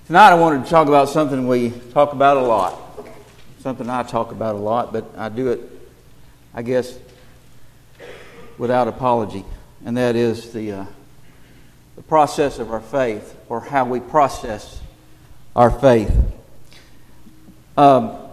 Tonight I wanted to talk about something we talk about a lot. Something I talk about a lot, but I do it, I guess, without apology. And that is the process of our faith, or how we process our faith. And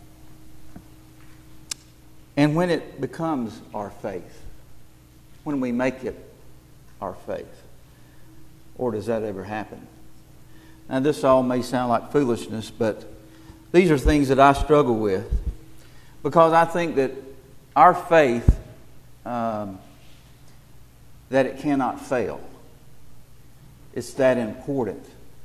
when it becomes our faith, when we make it our faith, or does that ever happen? Now, this all may sound like foolishness, but these are things that I struggle with, because I think that our faith, that it cannot fail. It's that important.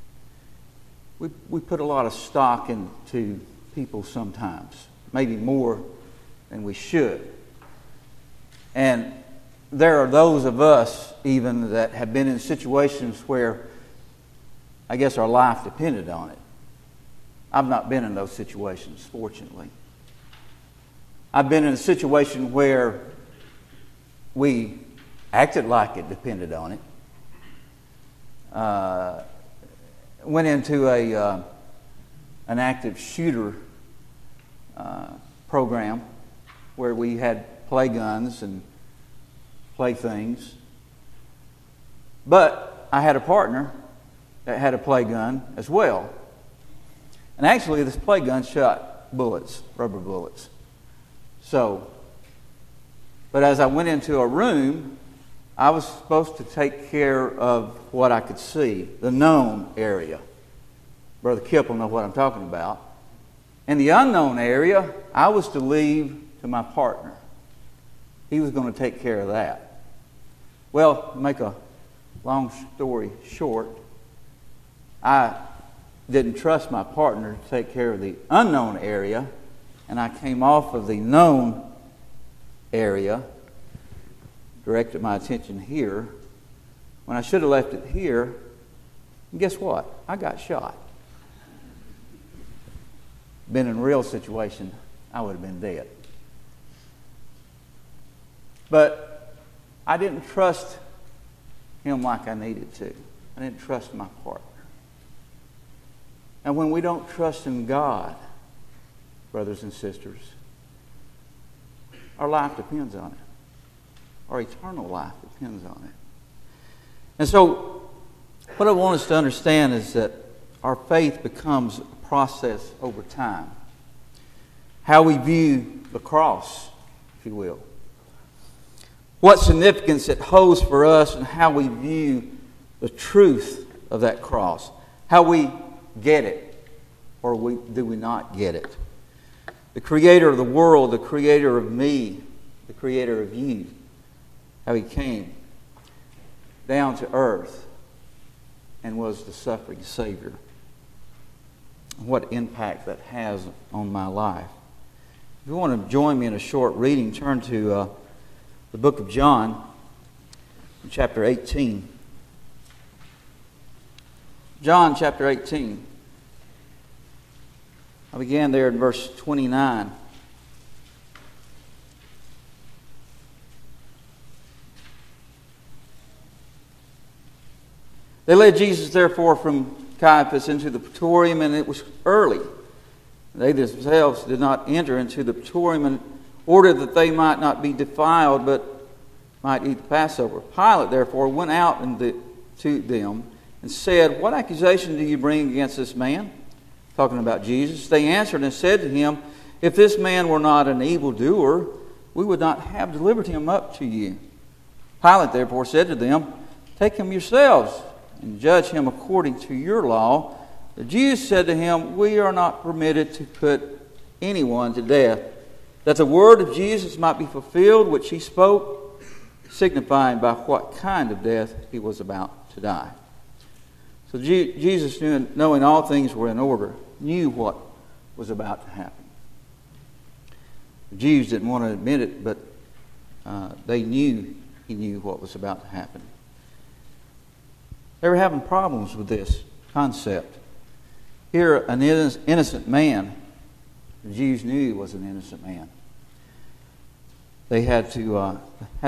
We put a lot of stock into people sometimes, maybe more than we should. And there are those of us even that have been in situations where I guess our life depended on it. I've not been in those situations, fortunately. I've been in a situation where we acted like it depended on it. Went into an active shooter program where we had play guns and playthings. But I had a partner that had a play gun as well. And actually, this play gun shot bullets, rubber bullets. But as I went into a room, I was supposed to take care of what I could see, the known area. Brother Kip will know what I'm talking about. And the unknown area, I was to leave to my partner. He was going to take care of that. Well, to make a long story short, I didn't trust my partner to take care of the unknown area, and I came off of the known area, directed my attention here, when I should have left it here, and guess what? I got shot. Been in a real situation, I would have been dead. But I didn't trust him like I needed to. I didn't trust my partner. And when we don't trust in God, brothers and sisters, our life depends on it. Our eternal life depends on it. And so, what I want us to understand is that our faith becomes a process over time. How we view the cross, if you will. What significance it holds for us, and how we view the truth of that cross. How we get it, or do we not get it? The Creator of the world, the Creator of me, the Creator of you, how He came down to earth and was the suffering Savior. What impact that has on my life. If you want to join me in a short reading, turn to the book of John, chapter 18. John chapter 18. I began there in verse 29. They led Jesus, therefore, from Caiaphas into the praetorium, and it was early. They themselves did not enter into the praetorium, and ordered that they might not be defiled, but might eat the Passover. Pilate, therefore, went out to them and said, "What accusation do you bring against this man?" Talking about Jesus. They answered and said to him, "If this man were not an evildoer, we would not have delivered him up to you." Pilate therefore said to them, "Take him yourselves and judge him according to your law." The Jews said to him, "We are not permitted to put anyone to death, that the word of Jesus might be fulfilled, which he spoke, signifying by what kind of death he was about to die." So Jesus, knowing all things were in order, knew what was about to happen. The Jews didn't want to admit it, but they knew he knew what was about to happen. They were having problems with this concept. Here, an innocent man. The Jews knew he was an innocent man. They had to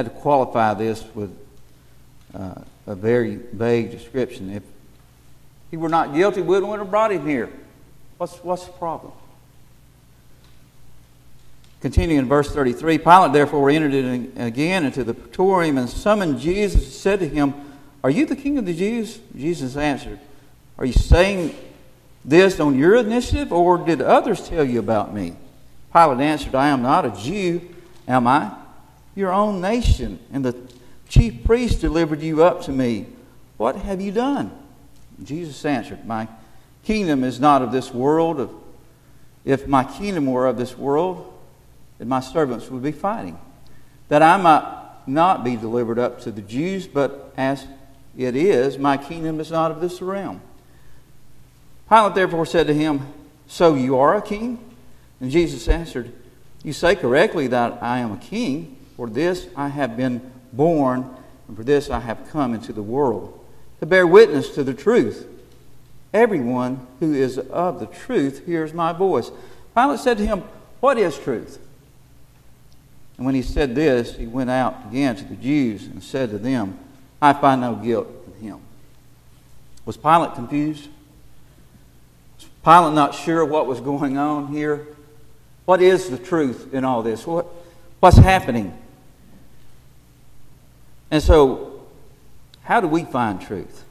qualify this with a very vague description. he were not guilty, we wouldn't have brought him here. What's the problem? Continuing in verse 33, Pilate therefore entered again into the praetorium and summoned Jesus and said to him, "Are you the king of the Jews?" Jesus answered, "Are you saying this on your initiative, or did others tell you about me?" Pilate answered, "I am not a Jew, am I? Your own nation and the chief priests delivered you up to me. What have you done?" Jesus answered, "My kingdom is not of this world. If my kingdom were of this world, then my servants would be fighting, that I might not be delivered up to the Jews, but as it is, my kingdom is not of this realm." Pilate therefore said to him, "So you are a king?" And Jesus answered, "You say correctly that I am a king. For this I have been born, and for this I have come into the world, to bear witness to the truth. Everyone who is of the truth hears my voice." Pilate said to him, "What is truth?" And when he said this, he went out again to the Jews and said to them, "I find no guilt in him." Was Pilate confused? Was Pilate not sure what was going on here? What is the truth in all this? What's happening? And so, how do we find truth?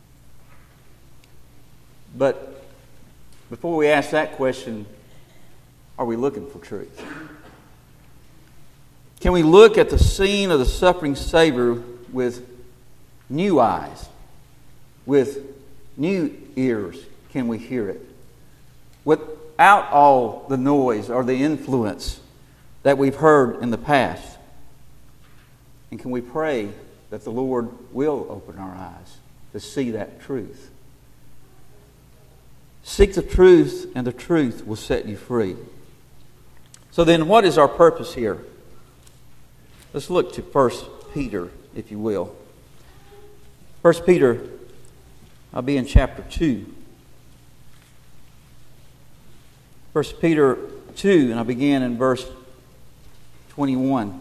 But before we ask that question, are we looking for truth? Can we look at the scene of the suffering Savior with new eyes, with new ears? Can we hear it? Without all the noise or the influence that we've heard in the past? And can we pray that the Lord will open our eyes to see that truth? Seek the truth, and the truth will set you free. So then, what is our purpose here? Let's look to 1 Peter, if you will. 1 Peter, I'll be in chapter 2. 1 Peter 2, and I begin in verse 21.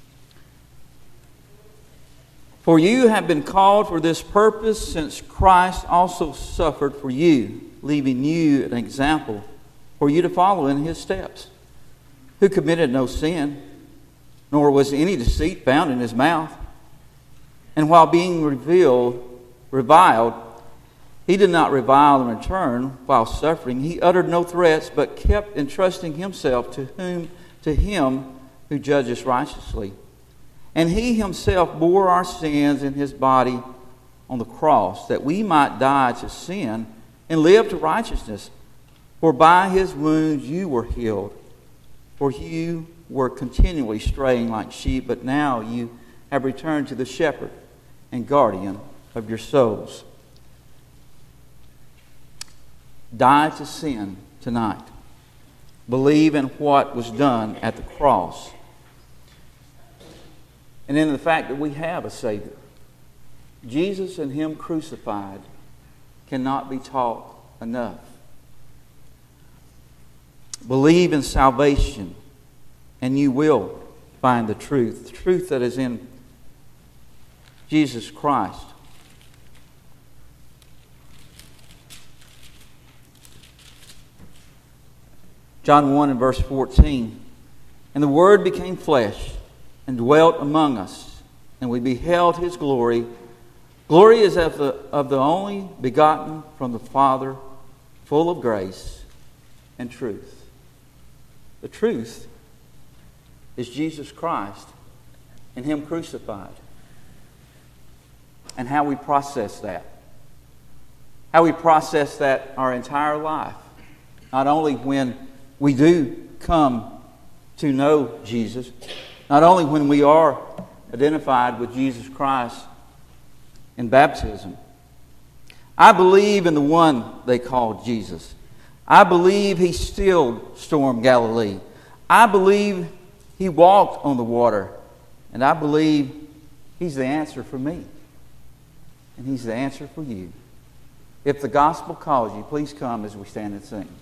"For you have been called for this purpose, since Christ also suffered for you, leaving you an example for you to follow in his steps, who committed no sin, nor was any deceit found in his mouth. And while being reviled, he did not revile in return. While suffering, he uttered no threats, but kept entrusting himself to him who judges righteously. And he himself bore our sins in his body on the cross, that we might die to sin and live to righteousness. For by his wounds you were healed. For you were continually straying like sheep, but now you have returned to the shepherd and guardian of your souls." Die to sin tonight. Believe in what was done at the cross. And in the fact that we have a Savior. Jesus and him crucified cannot be taught enough. Believe in salvation, and you will find the truth that is in Jesus Christ. John 1 and verse 14. "And the Word became flesh and dwelt among us, and we beheld his glory. Glory is of the only begotten from the Father, full of grace and truth." The truth is Jesus Christ and him crucified. And how we process that. How we process that our entire life. Not only when we do come to know Jesus, not only when we are identified with Jesus Christ in baptism. I believe in the one they called Jesus. I believe he stilled Storm Galilee. I believe he walked on the water. And I believe he's the answer for me. And he's the answer for you. If the gospel calls you, please come as we stand and sing.